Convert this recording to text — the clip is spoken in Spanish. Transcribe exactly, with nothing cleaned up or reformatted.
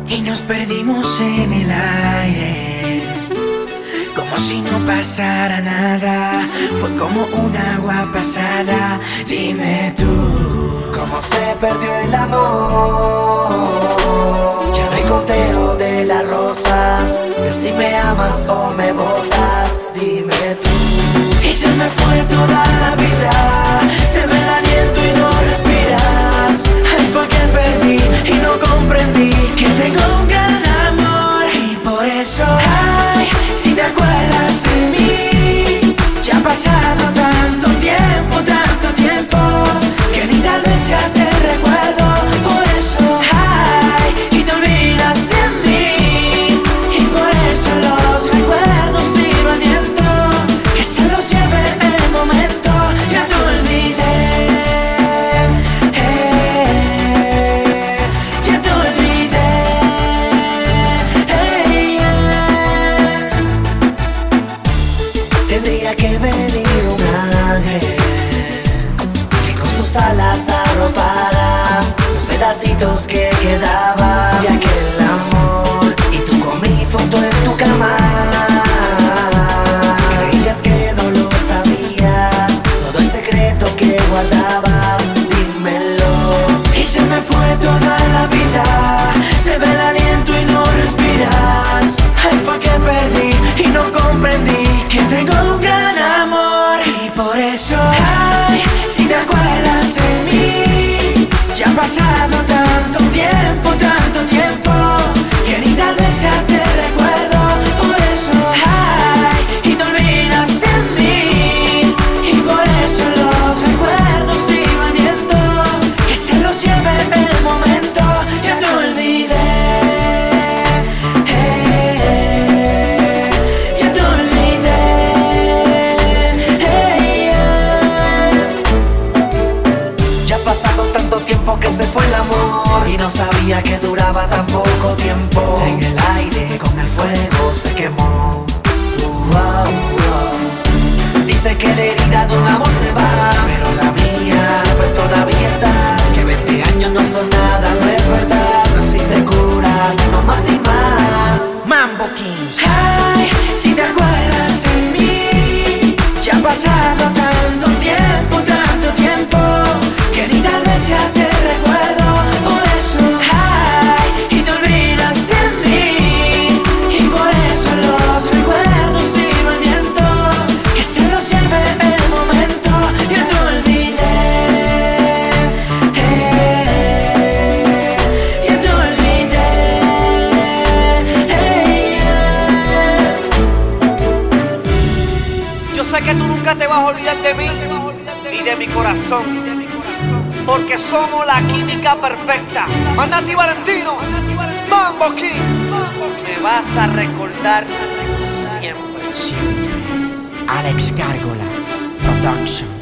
y nos perdimos en el aire, como si no pasara nada. Fue como un agua pasada. Dime tú, ¿cómo se perdió el amor? Ya no hay conteo de las rosas, de si me amas o me botas. Dime tú. Y se me fue toda la vida, se me el aliento y no respiras. Ay, fue que perdí y no comprendí que tengo un gran amor. Y por eso, ay, si te acuerdas de mí, ya ha pasado tanto tiempo, tanto tiempo, que ni tal vez ya te recuerdo. Por eso, ay, y te olvidas de mí, y por eso los recuerdos sirven al viento, que se los lleve el momento. Ya te olvidé, eh, ya te olvidé, eh, eh. Tendría que venir un ángel que con sus alas arropara los pedacitos que quedaban de aquel amor. Y tú con mi foto en tu cama, creías que no lo sabía, todo el secreto que guardabas. Dímelo. Y se me fue toda la vida, se ve el aliento y no respiras. Ay, fue que perdí y no comprendí que tengo un gran amor. Y por eso, ay, si te acuerdas de mí, ya ha pasado tanto tiempo, tanto tiempo, que ni tal vez ya te recuerdo. Por eso, ay, y te olvidas de mí, y por eso los recuerdos iban viendo, que se los lleve el momento. Ya te olvidé, eh, ya te olvidé, eh, eh. Ya ha pasado tanto tiempo que se fue el amor, y no sabía que duraba tan poco tiempo. En el aire con el fuego se quemó. Uh, uh, uh. Dice que la herida de un amor se va, pero la mía pues todavía está. Que veinte años no son nada, no es verdad. Si te cura, no más y más. Mambo Kings. Ay, si te acuerdas de mí, ya ha pasado tanto tiempo, tanto tiempo, que ni tal vez ya te recuerdo. Por eso, ay, y te olvidas de mí, y por eso los recuerdos iban al viento, que se los lleve el momento. Ya te olvidé, eh, ya te olvidé, eh, eh. Yo sé que tú nunca te vas a olvidar de mí y de mi corazón, porque somos la química perfecta. Manati Valentino, Mambo Kings, me vas a recordar siempre. Alex Gárgola Production.